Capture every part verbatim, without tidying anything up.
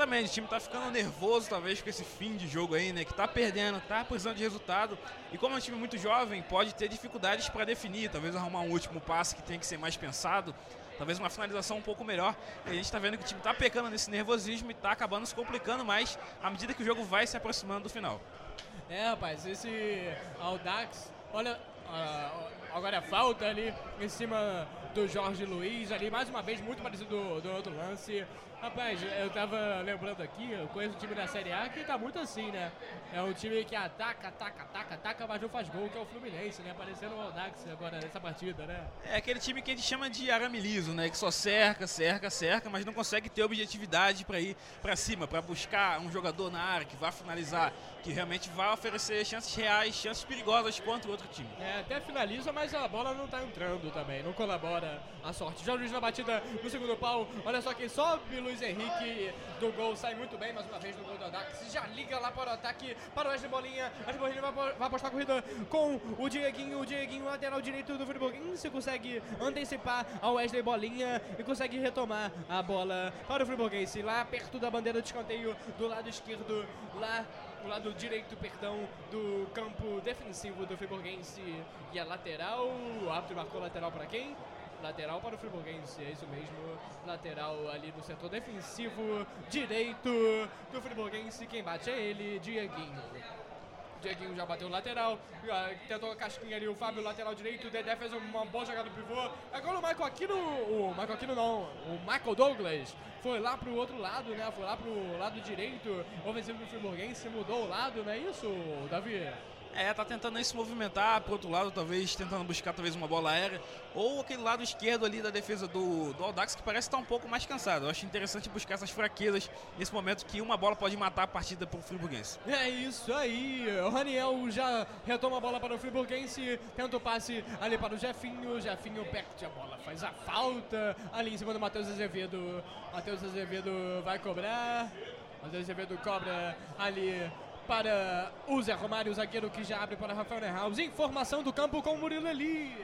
Exatamente, o time tá ficando nervoso talvez com esse fim de jogo aí, né? Que tá perdendo, tá precisando de resultado. E como é um time muito jovem, pode ter dificuldades para definir, talvez arrumar um último passe que tem que ser mais pensado, talvez uma finalização um pouco melhor. E a gente tá vendo que o time tá pecando nesse nervosismo e tá acabando se complicando mais à medida que o jogo vai se aproximando do final. É, rapaz, esse Audax, olha, uh, agora a falta ali em cima do Jorge Luiz ali, mais uma vez, muito parecido do, do outro lance. Rapaz, eu tava lembrando aqui, eu conheço o time da Série A que tá muito assim, né? É um time que ataca, ataca, ataca, ataca, mas não faz gol, que é o Fluminense, né? Aparecendo o Audax agora nessa partida, né? É aquele time que a gente chama de arame liso, né? Que só cerca, cerca, cerca, mas não consegue ter objetividade para ir para cima, para buscar um jogador na área que vá finalizar, que realmente vai oferecer chances reais, chances perigosas contra o outro time. É, até finaliza, mas a bola não tá entrando também, não colabora a sorte. Jorge Luiz na batida no segundo pau, olha só quem sobe, Luiz Henrique do gol, sai muito bem mais uma vez do gol do Audax, já liga lá para o ataque, para o Wesley Bolinha, Wesley Bolinha vai, vai apostar a corrida com o Dieguinho, o Dieguinho lateral direito do Friburguense, consegue antecipar ao Wesley Bolinha e consegue retomar a bola para o Friburguense, lá perto da bandeira de escanteio do lado esquerdo, lá do lado direito, perdão, do campo defensivo do Friburguense, e a lateral, o árbitro marcou lateral para quem? Lateral para o Friburguense, é isso mesmo, lateral ali no setor defensivo direito do Friburguense, quem bate é ele, Dieguinho. Dieguinho já bateu o lateral, tentou a casquinha ali, o Fábio, lateral direito, o Dedé fez uma boa jogada do pivô, agora o Michael Aquino, o Michael Aquino não, o Michael Douglas foi lá pro outro lado, né, foi lá pro lado direito, ofensivo do Friburguense, mudou o lado, não é isso, Davi? É, tá tentando aí se movimentar pro outro lado, talvez tentando buscar talvez uma bola aérea, ou aquele lado esquerdo ali da defesa do, do Audax, que parece estar um pouco mais cansado. Eu acho interessante buscar essas fraquezas nesse momento que uma bola pode matar a partida pro Friburguense. É isso aí, o Raniel já retoma a bola para o Friburguense, tenta o passe ali para o Jefinho, Jefinho perde a bola, faz a falta ali em cima do Matheus Azevedo, Matheus Azevedo vai cobrar, Matheus Azevedo cobra ali para o Zé Romário, o zagueiro que já abre para Rafael Nerhaus. Informação do campo com o Murilo Eli.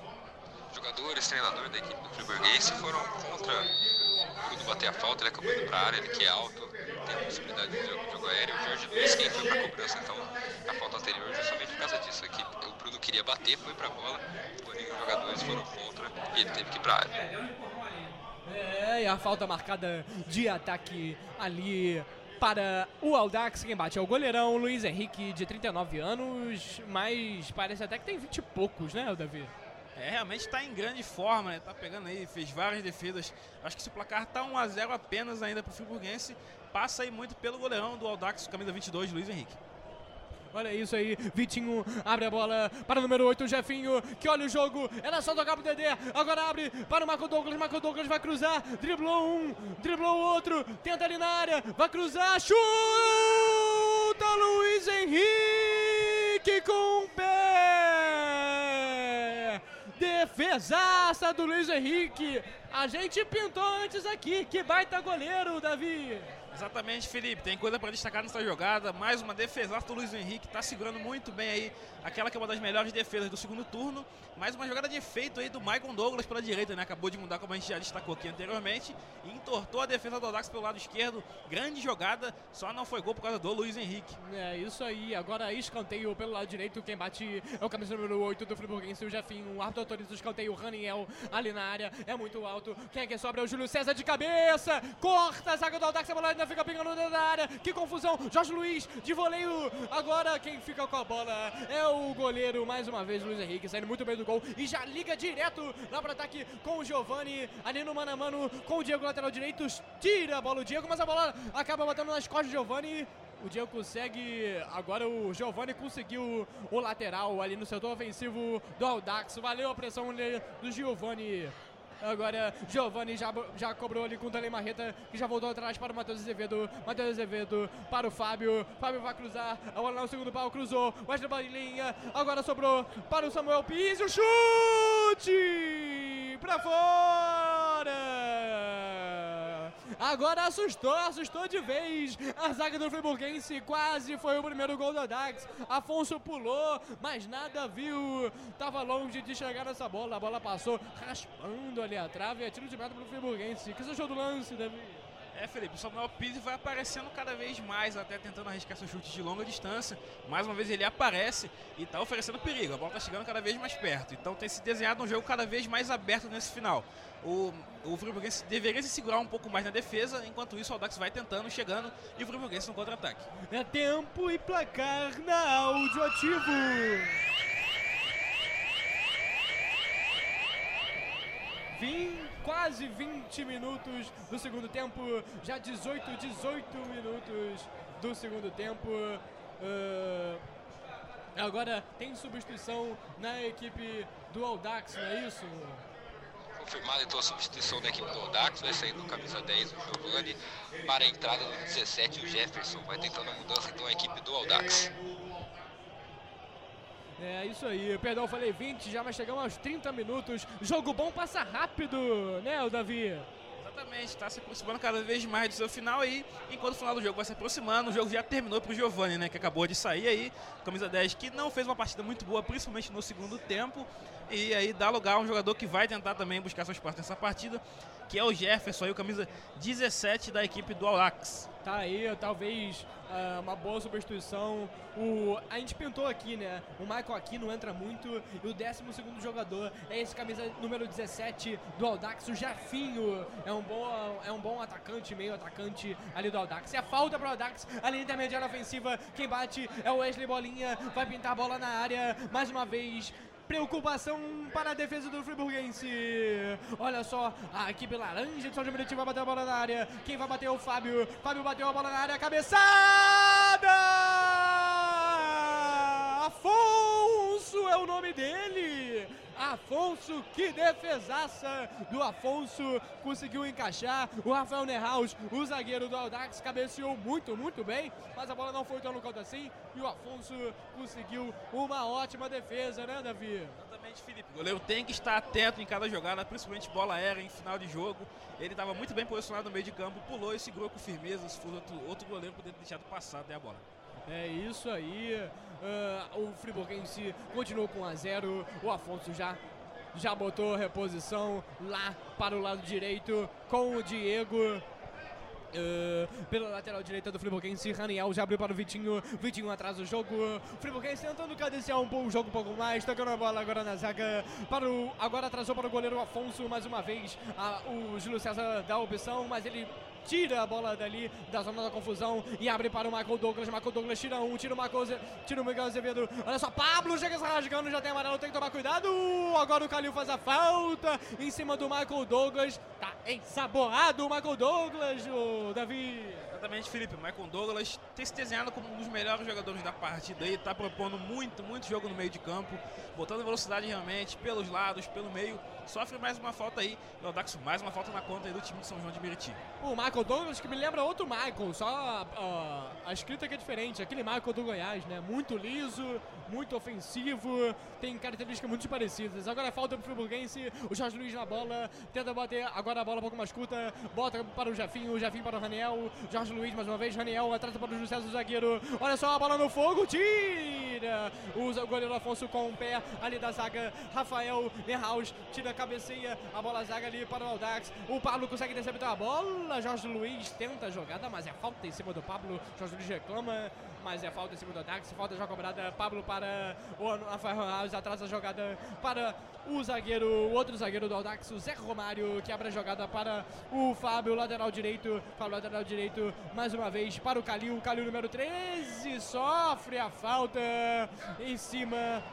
Jogadores, treinador da equipe do Friburguense foram contra quando bater a falta, ele acabou indo para a área, ele que é alto, tem a possibilidade de jogo, jogo aéreo. O Jorge Luiz quem foi para a cobrança, então a falta anterior justamente por causa disso. Aqui, o Bruno queria bater, foi para a bola, porém os jogadores foram contra e ele teve que ir para a área. É, e a falta marcada de ataque ali para o Audax, quem bate é o goleirão Luiz Henrique, de trinta e nove anos, mas parece até que tem vinte e poucos, né, Davi? É, realmente tá em grande forma, né? Tá pegando aí, fez várias defesas. Acho que se o placar tá um a zero apenas ainda pro Friburguense, passa aí muito pelo goleirão do Audax, camisa vinte e dois, Luiz Henrique. Olha isso aí, Vitinho abre a bola para o número oito, o Jefinho, que olha o jogo, era só tocar pro Dedé, agora abre para o Michael Douglas, Michael Douglas vai cruzar, driblou um, driblou o outro, tenta ali na área, vai cruzar, chuta Luiz Henrique com o pé! Defesaça do Luiz Henrique, a gente pintou antes aqui, que baita goleiro, Davi! Exatamente, Felipe, tem coisa para destacar nessa jogada, mais uma defesaça do Luiz Henrique, tá segurando muito bem aí, aquela que é uma das melhores defesas do segundo turno, mais uma jogada de efeito aí do Michael Douglas pela direita, né, acabou de mudar como a gente já destacou aqui anteriormente, e entortou a defesa do Audax pelo lado esquerdo, grande jogada, só não foi gol por causa do Luiz Henrique. É, isso aí, agora escanteio pelo lado direito, quem bate é o camisa número oito do Friburguense, o Jefinho, o árbitro autoriza o escanteio, o Raniel ali na área, é muito alto, quem é que sobra é o Júlio César de cabeça, corta a zaga do Audax, a bola ainda fica pingando dentro da área, que confusão, Jorge Luiz de voleio, agora quem fica com a bola é o goleiro, mais uma vez Luiz Henrique, saindo muito bem do gol e já liga direto lá para ataque com o Giovani, ali no mano a mano com o Diego lateral direito, tira a bola o Diego, mas a bola acaba batendo nas costas do Giovani. O Diego consegue, agora o Giovani conseguiu o lateral ali no setor ofensivo do Audax, valeu a pressão do Giovani. Agora Giovani já, já cobrou ali com o Dani Marreta, que já voltou atrás para o Matheus Azevedo. Matheus Azevedo para o Fábio. Fábio vai cruzar. A bola lá no segundo pau, cruzou. Wesley Bolinha. Agora sobrou para o Samuel Pizzi. O chute para fora. Agora assustou, assustou de vez. A zaga do Friburguense quase foi o primeiro gol do Audax. Afonso pulou, mas nada viu. Tava longe de chegar nessa bola. A bola passou raspando ali a trave. É tiro de meta pro Friburguense. O que você achou do lance, Davi? É, Felipe, o Samuel Pires vai aparecendo cada vez mais, até tentando arriscar seus chutes de longa distância. Mais uma vez ele aparece e está oferecendo perigo. A bola está chegando cada vez mais perto. Então tem se desenhado um jogo cada vez mais aberto nesse final. O, o Friburguense deveria se segurar um pouco mais na defesa, enquanto isso o Audax vai tentando, chegando, e o Friburguense no contra-ataque. É tempo e placar na Áudio Ativo. Vim, quase vinte minutos do segundo tempo, já dezoito, dezoito minutos do segundo tempo. Uh, agora tem substituição na equipe do Audax, não é isso? Confirmada então a substituição da equipe do Audax, vai sair do camisa dez o Giovani para a entrada do dezessete o Jefferson, vai tentando a mudança então a equipe do Audax. É isso aí, perdão, falei vinte já, mas chegamos aos trinta minutos. Jogo bom passa rápido, né, o Davi? Exatamente, está se aproximando cada vez mais do seu final aí, enquanto o final do jogo vai se aproximando, o jogo já terminou para o Giovani, né, que acabou de sair aí, camisa dez, que não fez uma partida muito boa, principalmente no segundo tempo, e aí dá lugar a um jogador que vai tentar também buscar seu espaço nessa partida, que é o Jefferson, aí, o camisa dezessete da equipe do Audax. Tá aí, talvez uh, uma boa substituição. O, a gente pintou aqui, né? O Michael Aquino entra muito e o décimo segundo jogador é esse camisa número dezessete do Audax, o Jafinho. É um bom, é um bom atacante, meio atacante ali do Audax. E a falta pro Audax, ali na intermediária ofensiva, quem bate é o Wesley Bolinha, vai pintar a bola na área, mais uma vez. Preocupação para a defesa do Friburguense. Olha só, a equipe laranja de São João vai bater a bola na área. Quem vai bater é o Fábio. Fábio bateu a bola na área, cabeçada! Afonso é o nome dele. Afonso, que defesaça do Afonso, conseguiu encaixar. O Rafael Nerhaus, o zagueiro do Audax, cabeceou muito, muito bem, mas a bola não foi tão no canto assim, e o Afonso conseguiu uma ótima defesa, né, Davi? Exatamente, Felipe. O goleiro tem que estar atento em cada jogada, principalmente bola aérea em final de jogo. Ele estava muito bem posicionado no meio de campo, pulou e segurou com firmeza, se fosse outro, outro goleiro poderia ter deixado passar até a bola. É isso aí, uh, o Friburguense continuou com um a zero, o Afonso já, já botou reposição lá para o lado direito com o Diego. Uh, pela lateral direita do Friburguense, Raniel já abriu para o Vitinho, Vitinho atrasa o jogo, Friburguense tentando cadenciar um pouco o jogo um pouco mais, tocando a bola agora na zaga, para o, agora atrasou para o goleiro Afonso, mais uma vez, a, o Júlio César dá a opção, mas ele tira a bola dali da zona da confusão e abre para o Michael Douglas. Michael Douglas tira um, tira o Michael, tira o Miguel Azevedo. Olha só, Pablo chega se rasgando, já tem amarelo, tem que tomar cuidado. Agora o Calil faz a falta em cima do Michael Douglas. Tá ensaboado o Michael Douglas, o Davi. Exatamente, Felipe. Michael Douglas tem se desenhado como um dos melhores jogadores da partida aí, tá propondo muito, muito jogo no meio de campo, botando velocidade realmente pelos lados, pelo meio. Sofre mais uma falta aí, e o Audax mais uma falta na conta aí do time de São João de Meriti. O Michael Douglas, que me lembra outro Michael, só uh, a escrita que é diferente, aquele Michael do Goiás, né? Muito liso, muito ofensivo, tem características muito parecidas. Agora é falta pro Friburguense, o Jorge Luiz na bola, tenta bater, agora a bola um pouco mais curta, bota para o Jafinho, o Jafinho para o Raniel, Jorge Luiz mais uma vez, Raniel atrasa para o José do zagueiro, olha só a bola no fogo, tira! Usa o goleiro Afonso com o pé ali da zaga, Rafael Nerhaus tira, cabeceia, a bola zaga ali para o Audax, o Pablo consegue interceptar a bola, Jorge Luiz tenta a jogada, mas é falta em cima do Pablo, Jorge Luiz reclama, mas é falta em cima do Audax, falta já cobrada, Pablo para o Rafael Nerhaus, atrasa a jogada para o zagueiro, o outro zagueiro do Audax, o Zé Romário, que abre a jogada para o Fábio, lateral direito, Fábio lateral direito, mais uma vez para o Calil, o Calil número treze, sofre a falta em cima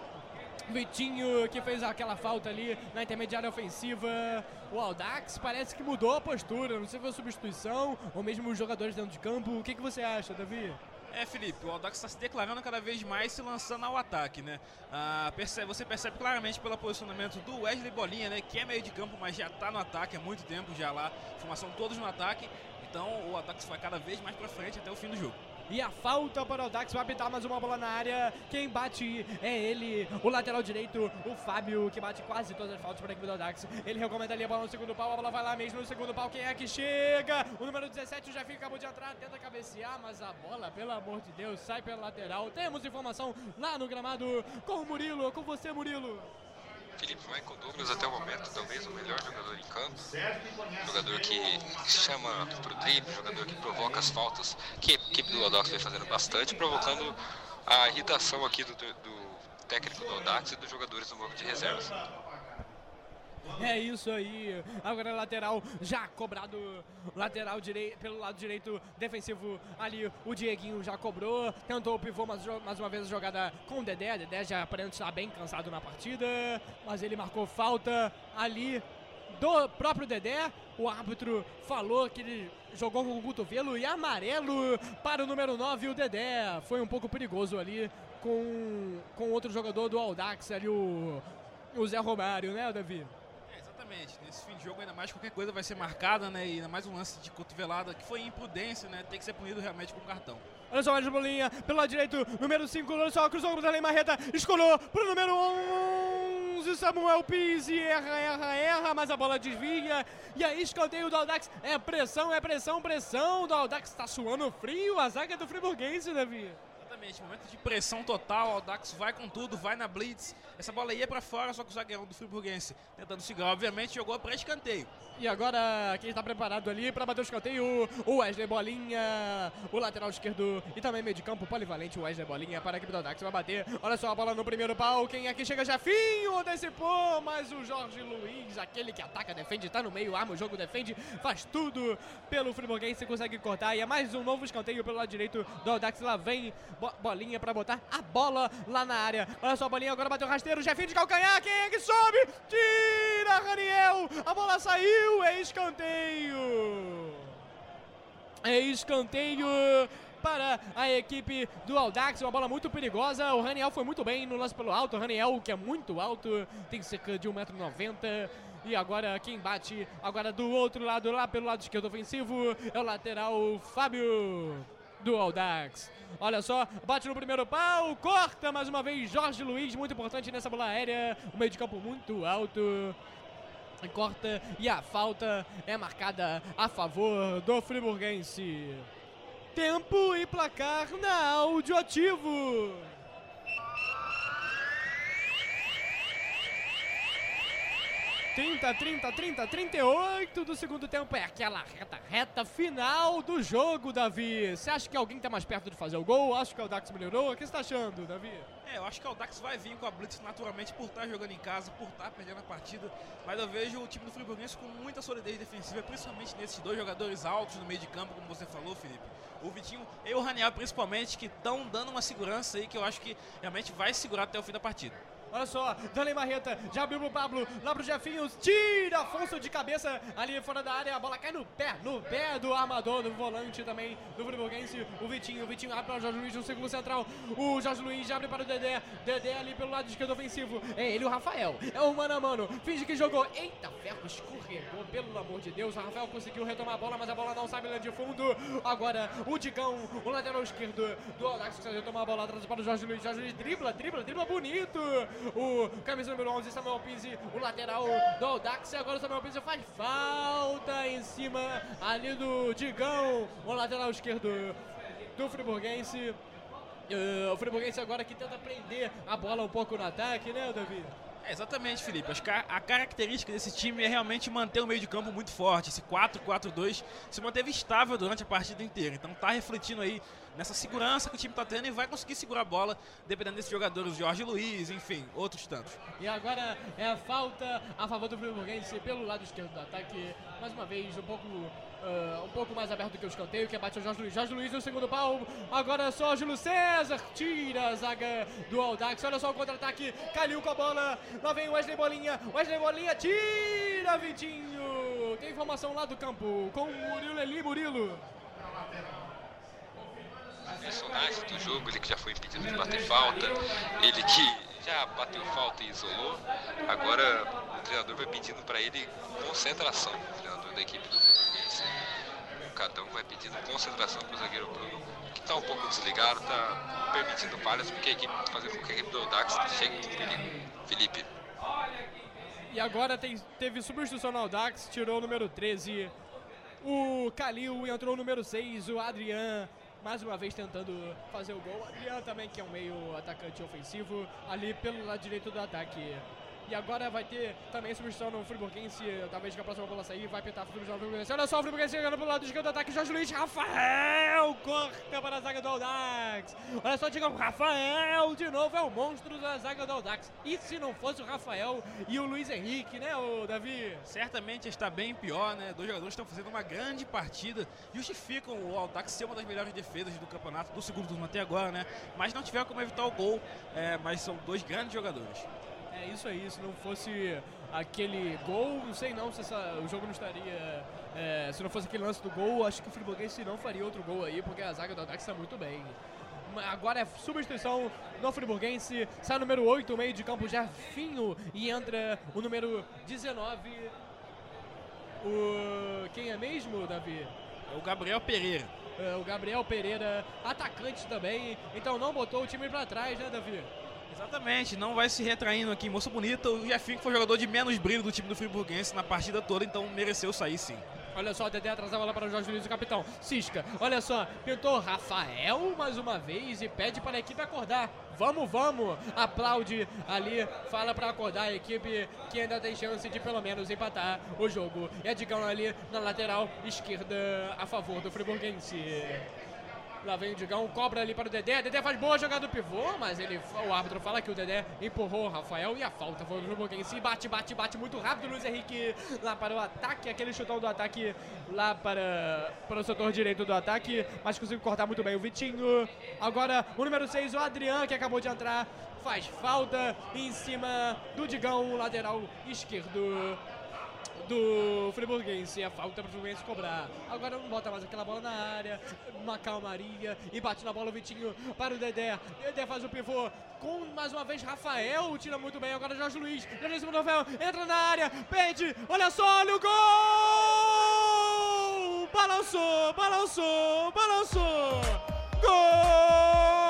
Vitinho, que fez aquela falta ali na intermediária ofensiva. O Audax parece que mudou a postura, não sei se foi a substituição ou mesmo os jogadores dentro de campo. O que, que você acha, Davi? É, Felipe, o Audax está se declarando cada vez mais, se lançando ao ataque, né? Ah, percebe, você percebe claramente pelo posicionamento do Wesley Bolinha, né? Que é meio de campo, mas já está no ataque há muito tempo já lá. Formação todos no ataque. Então o Audax vai cada vez mais para frente até o fim do jogo. E a falta para o Audax, vai apitar mais uma bola na área. Quem bate é ele, o lateral direito, o Fábio, que bate quase todas as faltas para a equipe do Audax. Ele recomenda ali a bola no segundo pau, a bola vai lá mesmo no segundo pau. Quem é que chega? O número dezessete, o Jafinho acabou de entrar, tenta cabecear, mas a bola, pelo amor de Deus, sai pela lateral. Temos informação lá no gramado com o Murilo, com você, Murilo. Felipe, Michael Douglas até o momento talvez o melhor jogador em campo, jogador que chama pro drible, jogador que provoca as faltas, que a equipe do Audax vem fazendo bastante, provocando a irritação aqui do, do técnico do Audax e dos jogadores do banco de reservas. É isso aí, agora lateral já cobrado, lateral direito, pelo lado direito defensivo ali, o Dieguinho já cobrou, tentou o pivô, mas mais uma vez a jogada com o Dedé, Dedé já aparenta estar bem cansado na partida, mas ele marcou falta ali do próprio Dedé, o árbitro falou que ele jogou com o cotovelo e amarelo para o número nove, o Dedé, foi um pouco perigoso ali com, com outro jogador do Audax ali, o, o Zé Romário, né, Davi? Nesse fim de jogo, ainda mais qualquer coisa vai ser marcada, né? E ainda mais um lance de cotovelada que foi imprudência, né? Tem que ser punido realmente com cartão. Olha só, mais bolinha pelo lado direito, número cinco, olha só, cruzou para o Darley Marreta, escolou para o número onze, Samuel Pizzi, erra, erra, erra, mas a bola desvia. E aí, escanteio do Audax, é pressão, é pressão, pressão do Audax, está suando frio, a zaga do friburguense, Davi. Exatamente, momento de pressão total, o Audax vai com tudo, vai na blitz, essa bola ia pra fora, só que o zagueirão do friburguense tentando segurar, obviamente jogou pra escanteio. E agora quem está preparado ali para bater o escanteio, o Wesley Bolinha, o lateral esquerdo e também meio de campo polivalente, o Wesley Bolinha para a equipe do Audax, vai bater, olha só a bola no primeiro pau, quem aqui chega, Jefinho, antecipou, mas o Jorge Luiz, aquele que ataca, defende, está no meio, arma o jogo, defende, faz tudo pelo friburguense, consegue cortar e é mais um novo escanteio pelo lado direito do Audax, lá vem Bolinha para botar a bola lá na área, olha só a Bolinha, agora bateu o rasteiro, Jefinho de calcanhar, quem é que sobe? Tira, Raniel, a bola saiu. É escanteio. É escanteio para a equipe do Audax. Uma bola muito perigosa. O Raniel foi muito bem no lance pelo alto. O Raniel, que é muito alto, tem cerca de um metro e noventa. E agora quem bate agora do outro lado, lá pelo lado esquerdo ofensivo, é o lateral Fábio do Audax. Olha só, bate no primeiro pau, corta mais uma vez Jorge Luiz, muito importante nessa bola aérea. O meio de campo muito alto. Corta e a falta é marcada a favor do friburguense. Tempo e placar na áudio ativo. trinta, trinta, trinta, trinta e oito do segundo tempo. É aquela reta, reta final do jogo, Davi. Você acha que alguém tá mais perto de fazer o gol? Acho que o Audax melhorou. O que você tá achando, Davi? É, eu acho que o Audax vai vir com a blitz naturalmente por estar jogando em casa, por estar perdendo a partida. Mas eu vejo o time do friburguense com muita solidez defensiva, principalmente nesses dois jogadores altos no meio de campo, como você falou, Felipe. O Vitinho e o Raniel, principalmente, que estão dando uma segurança aí que eu acho que realmente vai segurar até o fim da partida. Olha só, Darley Marreta, já abriu pro Pablo, lá pro Jefinho, tira Afonso de cabeça ali fora da área, a bola cai no pé, no pé do armador, do volante também do friburguense, o Vitinho, o Vitinho abre para o Jorge Luiz no segundo central, o Jorge Luiz já abre para o Dedé, Dedé ali pelo lado esquerdo ofensivo, é ele o Rafael, é o mano a mano, finge que jogou, eita ferro, escorregou, pelo amor de Deus, o Rafael conseguiu retomar a bola, mas a bola não sabe lá de fundo, agora o Digão, o lateral esquerdo do Audax, consegue retomar a bola atrás para o Jorge Luiz, Jorge Luiz dribla, dribla, dribla bonito, o camisa número onze, Samuel Pizzi, o lateral do Audax, e agora o Samuel Pizzi faz falta em cima ali do Digão, o lateral esquerdo do friburguense. Uh, o friburguense agora que tenta prender a bola um pouco no ataque, né, Davi? É, exatamente, Felipe. Acho que a, a característica desse time é realmente manter o meio de campo muito forte. Esse quatro quatro dois se manteve estável durante a partida inteira. Então tá refletindo aí nessa segurança que o time tá tendo e vai conseguir segurar a bola, dependendo desses jogadores, Jorge Luiz, enfim, outros tantos. E agora é a falta a favor do friburguense pelo lado esquerdo do ataque. Mais uma vez, um pouco, uh, um pouco mais aberto do que o escanteio, que bate o Jorge Luiz. Jorge Luiz no segundo pau. Agora é só o Júlio César. Tira a zaga do Audax. Olha só o contra-ataque. Calil com a bola. Lá vem o Wesley Bolinha. Wesley Bolinha tira, Vitinho. Tem informação lá do campo com o Murilo Eli Murilo. Personagem do jogo, ele que já foi impedido de bater falta, ele que já bateu falta e isolou, agora o treinador vai pedindo para ele concentração, o treinador da equipe do Friburguense, o Cadão vai pedindo concentração para o zagueiro Bruno, que está um pouco desligado, está permitindo falhas, porque a equipe, fazer com que a equipe do Audax chegue com perigo. Felipe. E agora tem, teve substituição no Audax, tirou o número treze, o Calil, entrou o número seis, o Adrian, mais uma vez tentando fazer o gol. Adriano também, que é um meio atacante ofensivo, ali pelo lado direito do ataque. E agora vai ter também substituição no Friburguense, talvez que a próxima bola sair, vai pintar a substituição no Friburguense. Olha só o Friburguense chegando pelo lado esquerdo do ataque, Jorge Luiz, Rafael corta para a zaga do Audax. Olha só, digam, Rafael de novo é o monstro da zaga do Audax. E se não fosse o Rafael e o Luiz Henrique, né, o Davi? Certamente está bem pior, né? Dois jogadores estão fazendo uma grande partida, justificam o Audax ser uma das melhores defesas do campeonato, do segundo turno até agora, né? Mas não tiveram como evitar o gol, é, mas são dois grandes jogadores. É isso aí, se não fosse aquele gol, não sei não se essa, o jogo não estaria... É, se não fosse aquele lance do gol, acho que o Friburguense não faria outro gol aí, porque a zaga do Audax está muito bem. Agora é substituição no Friburguense, sai o número oito, meio de campo Jefinho, e entra o número dezenove. O... Quem é mesmo, Davi? É o Gabriel Pereira. É, o Gabriel Pereira, atacante também, então não botou o time pra trás, né, Davi? Exatamente, não vai se retraindo aqui, moça bonita. O Jefinho foi o jogador de menos brilho do time do Friburguense na partida toda, então mereceu sair sim. Olha só, o Dedé atrasa a bola para o Jorge Luiz, o capitão. Cisca, olha só, pintou Rafael mais uma vez e pede para a equipe acordar. Vamos, vamos, aplaude ali, fala para acordar a equipe que ainda tem chance de pelo menos empatar o jogo. E a Digão ali na lateral esquerda a favor do Friburguense. Lá vem o Digão, cobra ali para o Dedé. Dedé faz boa jogada do pivô, mas ele, o árbitro fala que o Dedé empurrou o Rafael e a falta foi do Friburguense. Bate, bate, bate muito rápido. Luiz Henrique lá para o ataque, aquele chutão do ataque lá para, para o setor direito do ataque, mas conseguiu cortar muito bem o Vitinho. Agora o número seis, o Adrian, que acabou de entrar, faz falta em cima do Digão, lateral esquerdo do Friburguense. A falta para o Friburguense cobrar. Agora não bota mais aquela bola na área, uma calmaria e bate na bola o Vitinho para o Dedé. Dedé faz o pivô com mais uma vez Rafael, tira muito bem. Agora Jorge Luiz, Jorge Luiz Rafael, entra na área, pede, olha só, olha o gol! Balançou, balançou, balançou! Gol!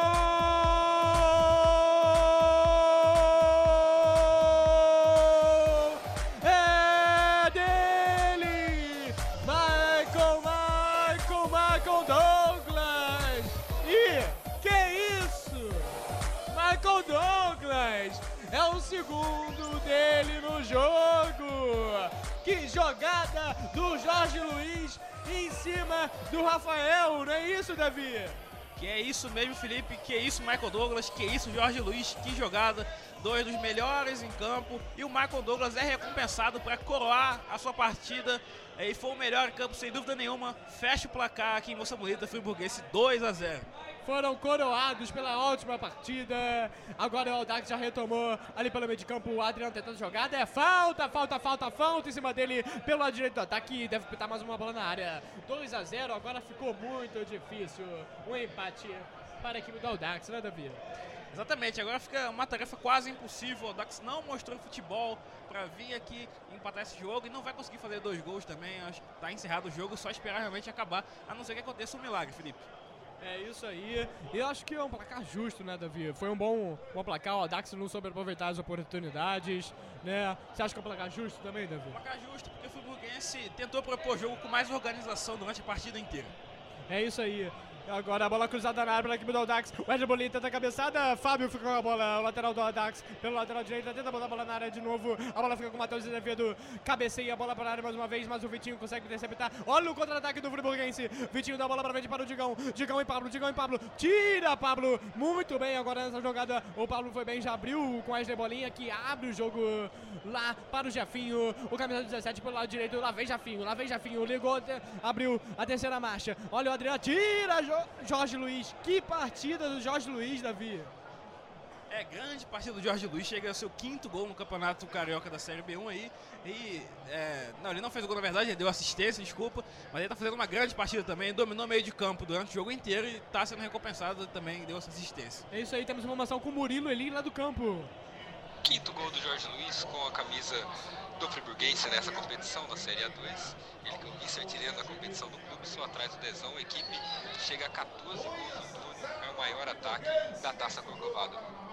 Douglas é o segundo dele no jogo. Que jogada do Jorge Luiz em cima do Rafael, não é isso, Davi? Que é isso mesmo, Felipe, que é isso, Michael Douglas, que é isso, Jorge Luiz, que jogada. Dois dos melhores em campo e o Michael Douglas é recompensado para coroar a sua partida e foi o melhor em campo, sem dúvida nenhuma. Fecha o placar aqui em Moça Bonita, Friburguense dois a zero. Foram coroados pela ótima partida. Agora o Audax já retomou ali pelo meio de campo. O Adriano tentando jogada. É falta, falta, falta, falta em cima dele pelo lado direito do ataque. Deve pitar mais uma bola na área. dois a zero. Agora ficou muito difícil. Um empate para a equipe do Audax, né, Davi? Exatamente, agora fica uma tarefa quase impossível. O Audax não mostrou futebol para vir aqui empatar esse jogo e não vai conseguir fazer dois gols também. Acho que tá encerrado o jogo, só esperar realmente acabar, a não ser que aconteça um milagre, Felipe. É isso aí, e eu acho que é um placar justo, né, Davi? Foi um bom, bom placar, o Audax não soube aproveitar as oportunidades, né? Você acha que é um placar justo também, Davi? Placar justo porque o Friburguense tentou propor jogo com mais organização durante a partida inteira. É isso aí. Agora a bola cruzada na área pela equipe do Audax. O Ed Bolinha tenta a cabeçada. Fábio fica com a bola. O lateral do Audax pelo lateral direito. Tenta botar a bola na área de novo. A bola fica com o Matheus Azevedo. Cabeceia a bola para a área mais uma vez. Mas o Vitinho consegue interceptar. Olha o contra-ataque do Friburguense. Vitinho dá a bola para frente para o Digão. Digão e Pablo. Digão e Pablo. Tira Pablo. Muito bem agora nessa jogada. O Pablo foi bem. Já abriu com a Ed Bolinha que abre o jogo lá para o Jefinho. O camisa dezessete pelo lado direito. Lá vem Jefinho. Lá vem Jefinho. Ligou. Abriu a terceira marcha. Olha o Adriano. Tira Jorge Luiz, que partida do Jorge Luiz, Davi. É, grande partida do Jorge Luiz, chega ao seu quinto gol no Campeonato Carioca da Série B um aí. E, é, não, ele não fez o gol na verdade, ele deu assistência, desculpa. Mas ele tá fazendo uma grande partida também, dominou meio de campo durante o jogo inteiro e tá sendo recompensado também, deu essa assistência. É isso aí, temos informação com o Murilo Eli lá do campo. Quinto gol do Jorge Luiz com a camisa do Friburguense nessa competição da Série A dois. Ele que é o vice-artilheiro da competição do clube, só atrás do Dezão, a equipe chega a catorze gols no turno, é o maior ataque da Taça Corcovado.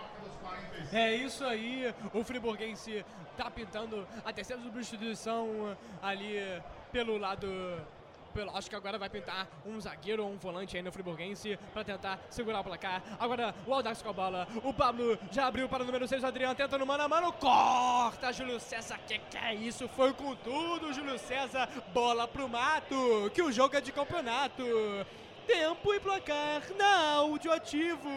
É isso aí, o Friburguense tá pintando a terceira substituição ali pelo lado pelo, acho que agora vai pintar um zagueiro ou um volante aí no friburguense pra tentar segurar o placar. Agora o Audax com a bola, o Pablo já abriu para o número seis, o Adriano tenta no mano a mano, corta, Júlio César, que que é isso? Foi com tudo, Júlio César, bola pro mato, que o jogo é de campeonato. Tempo e placar na áudio ativo.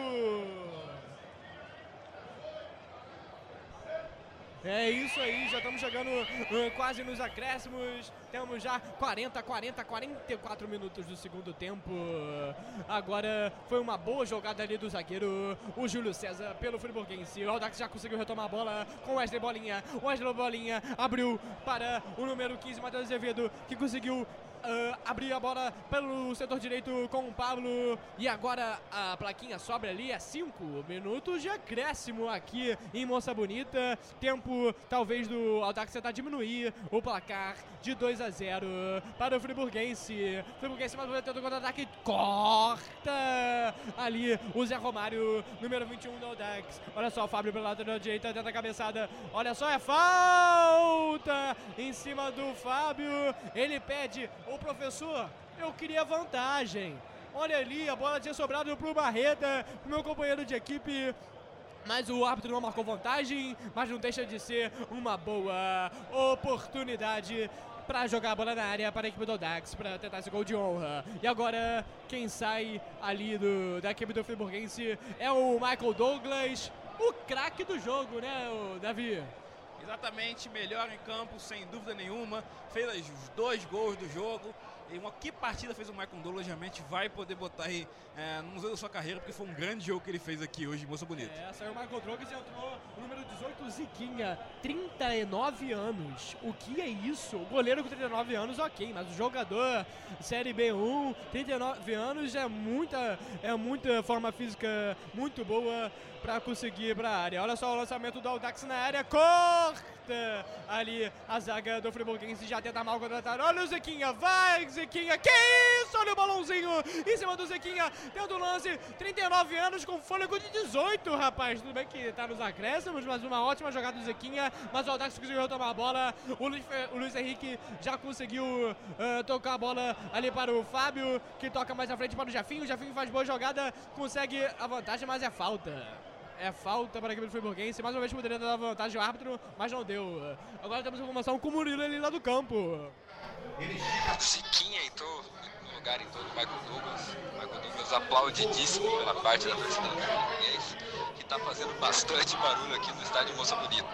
É isso aí, já estamos chegando uh, quase nos acréscimos. Temos já quarenta, quarenta, quarenta e quatro minutos do segundo tempo. Agora foi uma boa jogada ali do zagueiro, o Júlio César, pelo friburguense. O Audax já conseguiu retomar a bola com o Wesley Bolinha. O Wesley Bolinha abriu para o número quinze, Matheus Azevedo, que conseguiu Uh, abrir a bola pelo setor direito com o Pablo. E agora a plaquinha sobra ali, é cinco minutos de acréscimo aqui em Moça Bonita. Tempo talvez do Audax tentar diminuir o placar de dois a zero para o friburguense. Friburguense mais uma vez tendo contra-ataque, corta ali o Zé Romário, número vinte e um do Audax. Olha só o Fábio pelo lado da direita, tenta a cabeçada. Olha só, é falta em cima do Fábio. Ele pede: ô professor, eu queria vantagem. Olha ali, a bola tinha sobrado pro Barreta, pro meu companheiro de equipe, mas o árbitro não marcou vantagem, mas não deixa de ser uma boa oportunidade para jogar a bola na área para a equipe do Audax, para tentar esse gol de honra. E agora, quem sai ali do, da equipe do friburguense é o Michael Douglas, o craque do jogo, né, o Davi? Exatamente, melhor em campo, sem dúvida nenhuma. Fez os dois gols do jogo. E uma que partida fez o Michael Douglas, realmente vai poder botar aí é, no museu da sua carreira, porque foi um grande jogo que ele fez aqui hoje, Moça Bonita. É, saiu o Michael Douglas e entrou o número dezoito, o Ziquinha, trinta e nove anos. O que é isso? O goleiro com trinta e nove anos, ok, mas o jogador Série B um, trinta e nove anos, é muita, é muita forma física muito boa para conseguir ir para a área. Olha só o lançamento do Audax na área, corta ali a zaga do friburguense, já tenta mal contratar. Olha o Zequinha, vai Zequinha, que isso? Olha o balãozinho em cima do Zequinha, tendo o lance, trinta e nove anos com fôlego de dezoito, rapaz. Tudo bem que tá nos acréscimos, mas uma ótima jogada do Zequinha, mas o Audax conseguiu retomar a bola. O Luiz, o Luiz Henrique já conseguiu uh, tocar a bola ali para o Fábio, que toca mais à frente para o Jefinho. O Jefinho faz boa jogada, consegue a vantagem, mas é falta. É falta para a equipe do friburguense. Mais uma vez poderia dar vantagem ao árbitro, mas não deu. Agora temos a informação com o Murilo ali lá do campo. Ziquinha entrou no lugar, entrou do Michael Douglas. Michael Douglas aplaudidíssimo pela parte da torcida do friburguense, que está fazendo bastante barulho aqui no estádio Moça Bonita.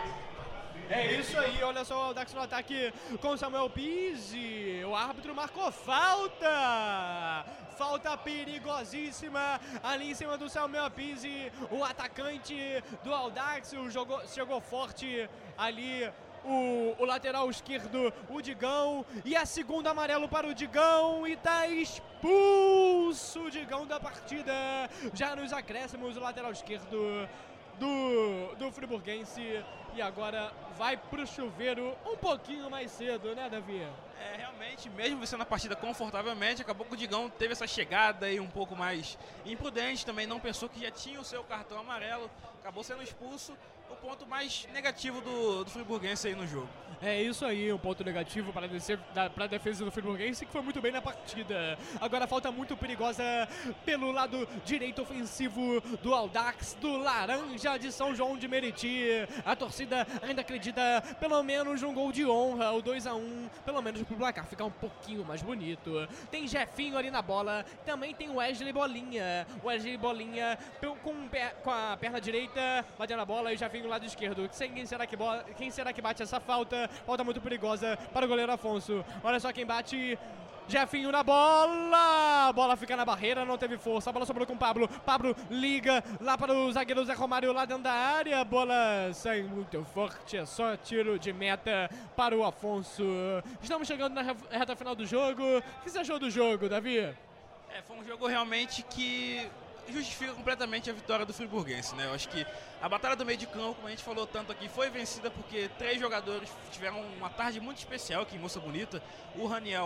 É isso aí, olha só o Audax no ataque com o Samuel Pizzi. O árbitro marcou falta. Falta perigosíssima ali em cima do Samuel Pizzi. O atacante do Audax jogou, chegou forte ali. O, o lateral esquerdo, o Digão, e a segunda amarelo para o Digão, e tá expulso o Digão da partida. Já nos acréscimos, o lateral esquerdo do, do friburguense, e agora vai pro chuveiro um pouquinho mais cedo, né, Davi? É, realmente, mesmo vencendo a partida confortavelmente, acabou que o Digão teve essa chegada aí um pouco mais imprudente, também não pensou que já tinha o seu cartão amarelo, acabou sendo expulso. O ponto mais negativo do, do friburguense aí no jogo. É isso aí, um ponto negativo para a defesa do friburguense, que foi muito bem na partida. Agora falta muito perigosa pelo lado direito ofensivo do Audax, do Laranja de São João de Meriti. A torcida ainda acredita pelo menos um gol de honra, o dois a um, pelo menos pro placar ficar um pouquinho mais bonito. Tem Jefinho ali na bola, também tem Wesley Bolinha. Wesley Bolinha com, com a perna direita, batendo a bola, e Jefinho do lado esquerdo. Quem será que, quem será que bate essa falta? Falta muito perigosa para o goleiro Afonso. Olha só quem bate. Jefinho na bola. A bola fica na barreira, não teve força. A bola sobrou com o Pablo. Pablo liga lá para o zagueiro Zé Romário lá dentro da área. A bola sai muito forte. É só tiro de meta para o Afonso. Estamos chegando na reta final do jogo. O que você achou do jogo, Davi? É, foi um jogo realmente que justifica completamente a vitória do friburguense, né? Eu acho que a batalha do meio de campo, como a gente falou tanto aqui, foi vencida porque três jogadores tiveram uma tarde muito especial aqui em Moça Bonita. O Raniel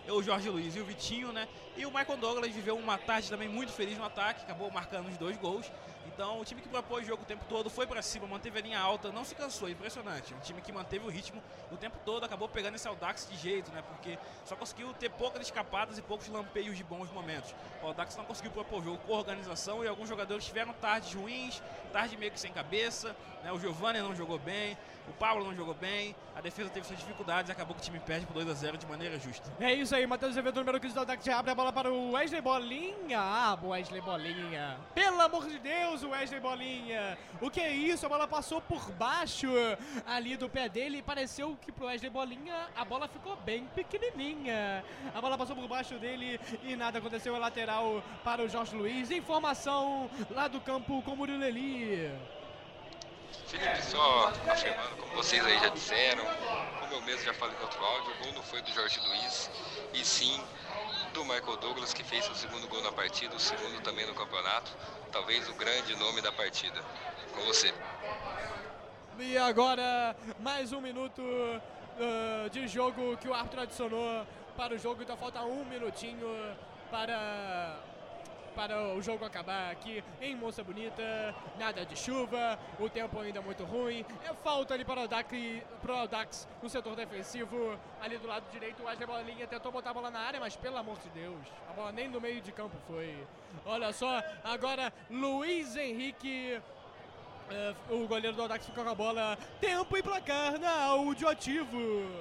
o Jorge Luiz e o Vitinho, né? E o Michael Douglas viveu uma tarde também muito feliz no ataque, acabou marcando os dois gols. Então, o time que propôs o jogo o tempo todo, foi pra cima, manteve a linha alta, não se cansou, impressionante. Um time que manteve o ritmo o tempo todo, acabou pegando esse Audax de jeito, né? Porque só conseguiu ter poucas escapadas e poucos lampeios de bons momentos. O Audax não conseguiu propor o jogo com organização e alguns jogadores tiveram tardes ruins, tarde meio que sem cabeça, né? O Giovanni não jogou bem, o Paulo não jogou bem, a defesa teve suas dificuldades e acabou que o time perde por dois a zero de maneira justa. É isso aí, Matheus Azevedo, número quinze do Audax, já abre a bola para o Wesley Bolinha. Ah, Wesley Bolinha. Pelo amor de Deus, o Wesley Bolinha. O que é isso? A bola passou por baixo ali do pé dele e pareceu que pro Wesley Bolinha a bola ficou bem pequenininha. A bola passou por baixo dele e nada aconteceu. É lateral para o Jorge Luiz. Informação lá do campo com o Murilo Eli. Felipe, só afirmando, como vocês aí já disseram, como eu mesmo já falei no outro áudio, o gol não foi do Jorge Luiz, e sim do Michael Douglas, que fez o segundo gol na partida, o segundo também no campeonato, talvez o grande nome da partida. Com você. E agora, mais um minuto uh, de jogo que o árbitro adicionou para o jogo, então falta um minutinho para... para o jogo acabar aqui em Moça Bonita, nada de chuva, o tempo ainda muito ruim, é falta ali para o Audax, para o Audax no setor defensivo, ali do lado direito, o Wesley Bolinha tentou botar a bola na área, mas pelo amor de Deus, a bola nem no meio de campo foi. Olha só, agora Luiz Henrique, uh, o goleiro do Audax ficou com a bola, tempo e placar na áudio ativo.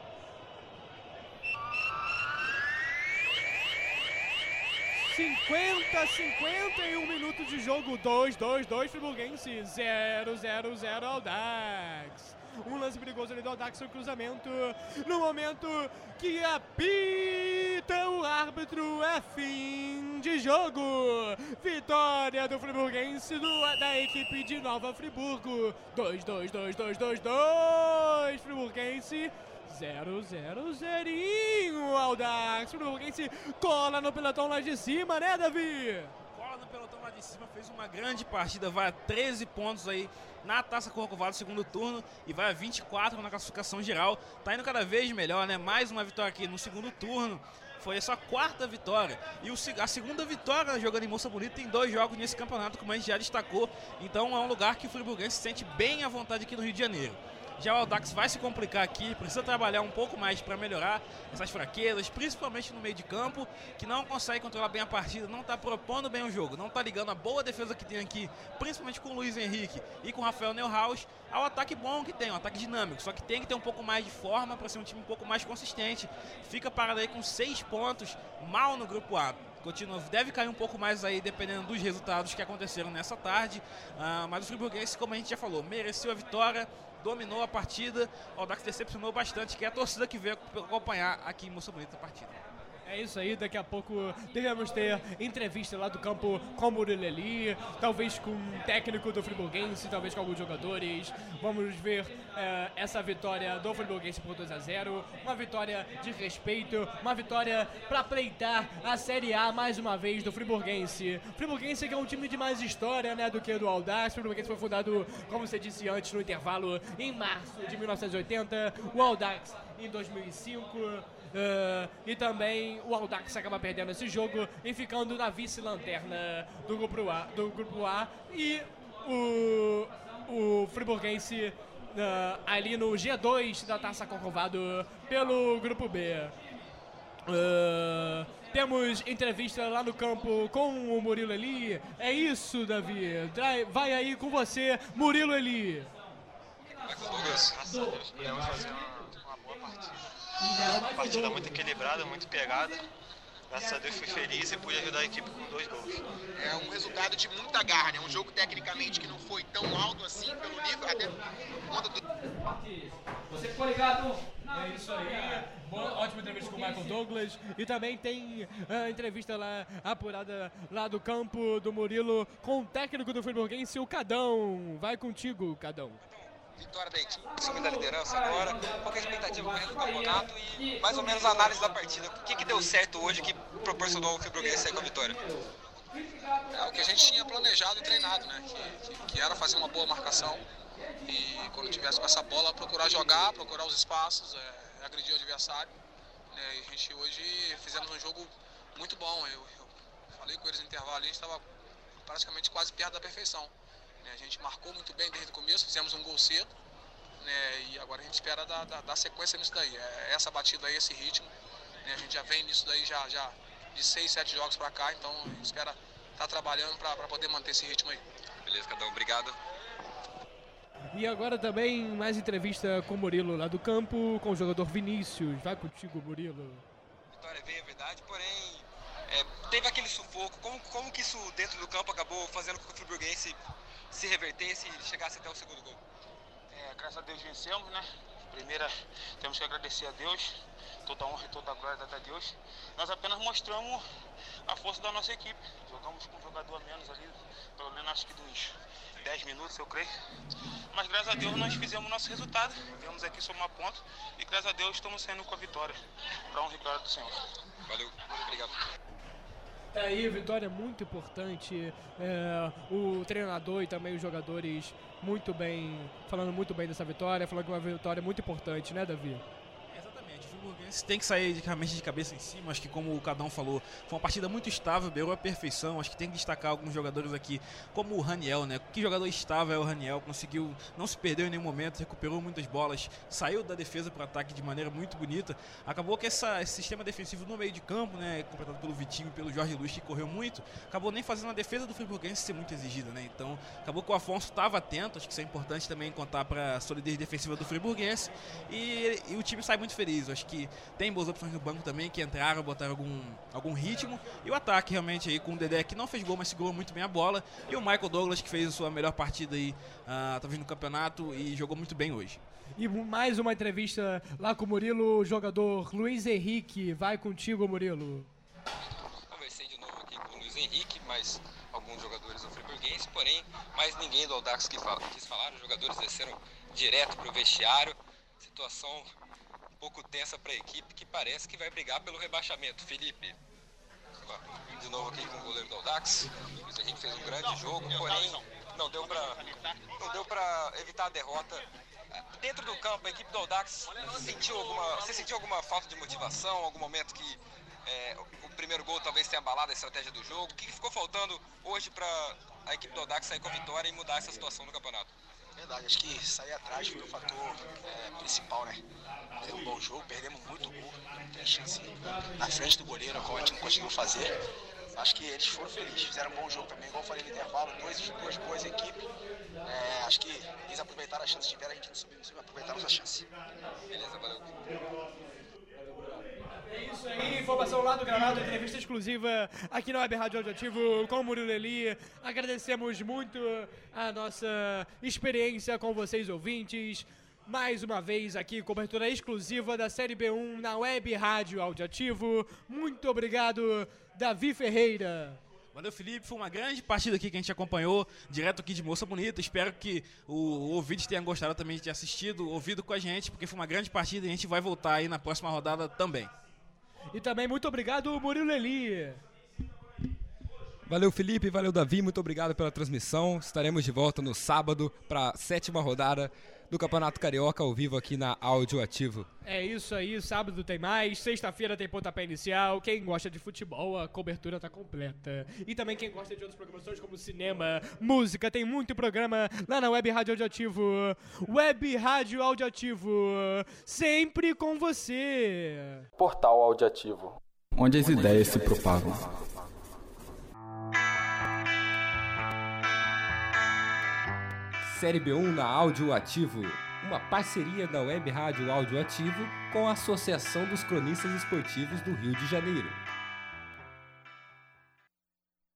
cinquenta, cinquenta e um minutos de jogo, dois, dois, dois, Friburguense, zero, zero, zero, Audax. Um lance perigoso ali do Audax, um cruzamento, no momento que apita o árbitro, é fim de jogo. Vitória do Friburguense, do, da equipe de Nova Friburgo, dois, dois, dois, dois, dois, dois, Friburguense. zero, zero, zerinho, Audax. O Friburguense cola no pelotão lá de cima, né, Davi? Cola no pelotão lá de cima, fez uma grande partida, vai a treze pontos aí na Taça Corcovado segundo turno e vai a vinte e quatro na classificação geral. Tá indo cada vez melhor, né? Mais uma vitória aqui no segundo turno. Foi a sua quarta vitória. E o, a segunda vitória jogando em Moça Bonita em dois jogos nesse campeonato, como a gente já destacou. Então é um lugar que o Friburguense se sente bem à vontade aqui no Rio de Janeiro. Já o Audax vai se complicar aqui, precisa trabalhar um pouco mais para melhorar essas fraquezas, principalmente no meio de campo, que não consegue controlar bem a partida, não está propondo bem o jogo, não está ligando a boa defesa que tem aqui, principalmente com o Luiz Henrique e com o Rafael Neuhaus, ao ataque bom que tem, um ataque dinâmico, só que tem que ter um pouco mais de forma para ser um time um pouco mais consistente. Fica parado aí com seis pontos, mal no grupo A. Continua, deve cair um pouco mais aí, dependendo dos resultados que aconteceram nessa tarde, uh, mas o Friburguense, como a gente já falou, mereceu a vitória, dominou a partida. O Audax decepcionou bastante, que é a torcida que veio acompanhar aqui em Moça Bonita a partida. É isso aí, daqui a pouco devemos ter entrevista lá do campo com o Murilo Eli, talvez com um técnico do Friburguense, talvez com alguns jogadores. Vamos ver é, essa vitória do Friburguense por dois a zero, uma vitória de respeito, uma vitória para pleitar a Série A mais uma vez do Friburguense. Friburguense que é um time de mais história, né, do que o do Audax. O Friburguense foi fundado, como você disse antes, no intervalo em março de mil novecentos e oitenta, o Audax em dois mil e cinco. Uh, e também o Audax acaba perdendo esse jogo e ficando na vice-lanterna do grupo A, do grupo A e o, o Friburguense uh, ali no G dois da Taça Corcovado pelo grupo B. Uh, temos entrevista lá no campo com o Murilo Eli. É isso, Davi. Vai aí com você, Murilo Eli. Vai com o Douglas. Graças a Deus, podemos fazer uma, uma boa partida. Uma partida muito equilibrada, muito pegada. Graças a Deus fui feliz e pude ajudar a equipe com dois gols. É um resultado de muita garra, né? Um jogo tecnicamente que não foi tão alto assim pelo nível, até por conta do... Você ficou ligado? É isso aí. Boa, ótima entrevista com o Michael Douglas. E também tem a entrevista lá, apurada lá do campo do Murilo com o técnico do Friburguense, o Cadão. Vai contigo, Cadão. Vitória da equipe, assumindo da liderança agora, pouca expectativa com o campeonato e mais ou menos a análise da partida. O que, que deu certo hoje que proporcionou o Friburguense sair com a vitória? É o que a gente tinha planejado e treinado, né? Que, que, que era fazer uma boa marcação e quando tivesse com essa bola procurar jogar, procurar os espaços, é, agredir o adversário. né, e a gente hoje fizemos um jogo muito bom. Eu, eu falei com eles no intervalo, a gente estava praticamente quase perto da perfeição. Né, a gente marcou muito bem desde o começo, fizemos um gol cedo, né, e agora a gente espera dar, dar, dar sequência nisso daí. É, essa batida aí, esse ritmo, né, a gente já vem nisso daí já, já de seis, sete jogos para cá, então a gente espera estar tá trabalhando para poder manter esse ritmo aí. Beleza, Cadão, obrigado. E agora também mais entrevista com o Murilo lá do campo, com o jogador Vinícius. Vai contigo, Murilo. Vitória veio, é verdade, porém é, teve aquele sufoco. Como, como que isso dentro do campo acabou fazendo com que o Friburguense se revertesse e chegasse até o segundo gol? É, graças a Deus vencemos, né? Primeira, temos que agradecer a Deus, toda a honra e toda a glória dada a Deus. Nós apenas mostramos a força da nossa equipe. Jogamos com um jogador a menos ali, pelo menos acho que dos dez minutos, eu creio. Mas graças a Deus nós fizemos o nosso resultado, viemos aqui somar ponto e graças a Deus estamos saindo com a vitória, para honra e glória do Senhor. Valeu, obrigado. Tá aí, vitória muito importante. É, o treinador e também os jogadores muito bem, falando muito bem dessa vitória, falando que é uma vitória muito importante, né, Davi? Exatamente, o Friburguense tem que sair realmente de cabeça em cima. Acho que, como o Cadão falou, foi uma partida muito estável, beirou a perfeição. Acho que tem que destacar alguns jogadores aqui, como o Raniel, né? Que jogador estável é o Raniel, conseguiu, não se perdeu em nenhum momento, recuperou muitas bolas, saiu da defesa para o ataque de maneira muito bonita. Acabou que essa, esse sistema defensivo no meio de campo, né, completado pelo Vitinho e pelo Jorge Luiz, que correu muito, acabou nem fazendo a defesa do Friburguense ser muito exigida, né? Então, acabou que o Afonso estava atento. Acho que isso é importante também contar para a solidez defensiva do Friburguense, e, e o time sai muito feliz. Acho que tem boas opções no banco também, que entraram, botaram algum, algum ritmo, e o ataque realmente aí com o Dedé, que não fez gol, mas segurou muito bem a bola, e o Michael Douglas, que fez a sua melhor partida aí, uh, talvez no campeonato, e jogou muito bem hoje. E mais uma entrevista lá com o Murilo, o jogador Luiz Henrique. Vai contigo, Murilo. Conversei de novo aqui com o Luiz Henrique, mas alguns jogadores do Friburguense, porém, mais ninguém do Audax que fala, quis falar. Os jogadores desceram direto para o vestiário. Situação um pouco tensa para a equipe, que parece que vai brigar pelo rebaixamento. Felipe, de novo aqui com o goleiro do Audax. O Luiz Henrique fez um grande jogo, porém não deu para não deu para evitar a derrota. Dentro do campo, a equipe do Audax sentiu alguma, você sentiu alguma falta de motivação, algum momento que é, o primeiro gol talvez tenha abalado a estratégia do jogo? O que ficou faltando hoje para a equipe do Audax sair com a vitória e mudar essa situação no campeonato? Verdade, acho que sair atrás foi o fator é, principal, né? Foi um bom jogo, perdemos muito gol, não tem chance na frente do goleiro, como a gente não conseguiu fazer. Acho que eles foram felizes, fizeram um bom jogo também, igual eu falei no intervalo, dois, duas boas equipes. É, acho que eles aproveitaram a chance que tiveram, a gente não soube, não soube aproveitar a nossa chance. Beleza, valeu. É isso aí, informação lá do Granado, entrevista exclusiva aqui na Web Rádio Audioativo com o Murilo Eli. Agradecemos muito a nossa experiência com vocês, ouvintes. Mais uma vez aqui, cobertura exclusiva da Série B um na Web Rádio Audioativo. Muito obrigado, Davi Ferreira. Valeu, Felipe. Foi uma grande partida aqui que a gente acompanhou, direto aqui de Moça Bonita. Espero que o, o ouvinte tenha gostado também de ter assistido, ouvido com a gente, porque foi uma grande partida e a gente vai voltar aí na próxima rodada também. E também muito obrigado, Murilo Eli. Valeu, Felipe, valeu, Davi, muito obrigado pela transmissão. Estaremos de volta no sábado para a sétima rodada do Campeonato Carioca ao vivo aqui na Audioativo. É isso aí, sábado tem mais, sexta-feira tem pontapé inicial. Quem gosta de futebol, a cobertura tá completa. E também quem gosta de outras programações como cinema, música, tem muito programa lá na Web Rádio Audioativo. Web Rádio Audioativo, sempre com você. Portal Audioativo, onde as ideias se propagam. Série B um na Audioativo, uma parceria da Web Rádio Audioativo com a Associação dos Cronistas Esportivos do Rio de Janeiro.